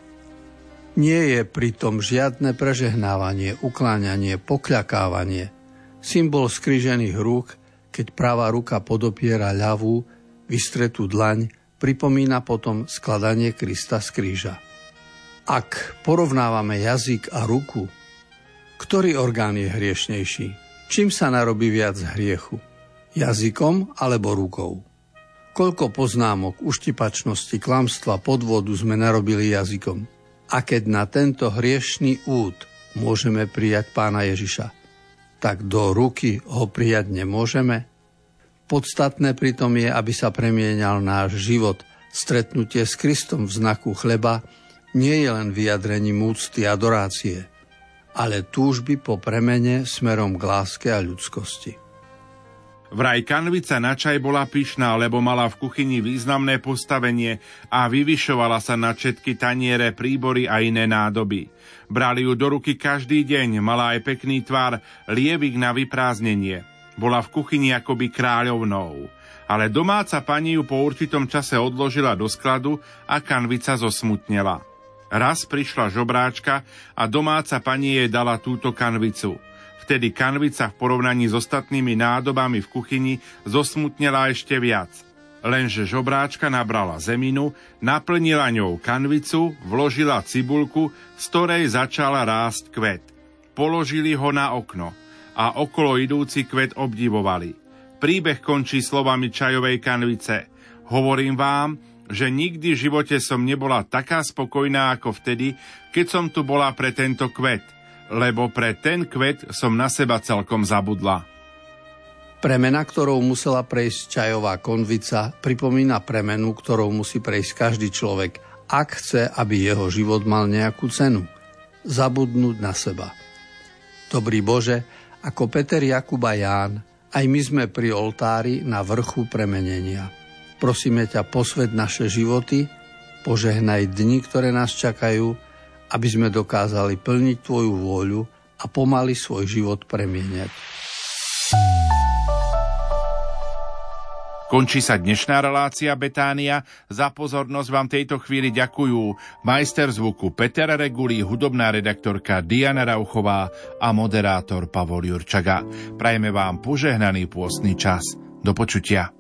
Nie je pritom žiadne prežehnávanie, ukláňanie, pokľakávanie. Symbol skrížených rúk, keď pravá ruka podopiera ľavú, vystretú dlaň, pripomína potom skladanie Krista z kríža. Ak porovnávame jazyk a ruku, ktorý orgán je hriešnejší? Čím sa narobí viac hriechu? Jazykom alebo rukou? Koľko poznámok, uštipačnosti, klamstva, podvodu sme narobili jazykom? A keď na tento hriešný úd môžeme prijať Pána Ježiša, tak do ruky ho prijať nemôžeme? Podstatné pritom je, aby sa premieňal náš život. Stretnutie s Kristom v znaku chleba nie je len vyjadrením úcty a adorácie, ale túžby po premene smerom k láske a ľudskosti. Vraj kanvica na čaj bola pyšná, lebo mala v kuchyni významné postavenie a vyvyšovala sa na všetky taniere, príbory a iné nádoby. Brali ju do ruky každý deň, mala aj pekný tvar, lievik na vyprázdnenie. Bola v kuchyni akoby kráľovnou. Ale domáca pani ju po určitom čase odložila do skladu a kanvica zosmutnela. Raz prišla žobráčka a domáca pani jej dala túto kanvicu. Vtedy kanvica v porovnaní s ostatnými nádobami v kuchyni zosmutnela ešte viac. Lenže žobráčka nabrala zeminu, naplnila ňou kanvicu, vložila cibulku, z ktorej začala rásť kvet. Položili ho na okno a okolo idúci kvet obdivovali. Príbeh končí slovami čajovej kanvice. Hovorím vám, že nikdy v živote som nebola taká spokojná ako vtedy, keď som tu bola pre tento kvet, lebo pre ten kvet som na seba celkom zabudla. Premena, ktorou musela prejsť čajová konvica, pripomína premenu, ktorou musí prejsť každý človek, ak chce, aby jeho život mal nejakú cenu. Zabudnúť na seba. Dobrý Bože, ako Peter, Jakub a Ján, aj my sme pri oltári na vrchu premenenia. Prosíme ťa, posväť naše životy, požehnaj dni, ktoré nás čakajú, aby sme dokázali plniť tvoju vôľu a pomaly svoj život premieňať. Končí sa dnešná relácia Betánia. Za pozornosť vám tejto chvíli ďakujú majster zvuku Peter Regulí, hudobná redaktorka Diana Rauchová a moderátor Pavol Jurčaga. Prajeme vám požehnaný pôstny čas. Do počutia.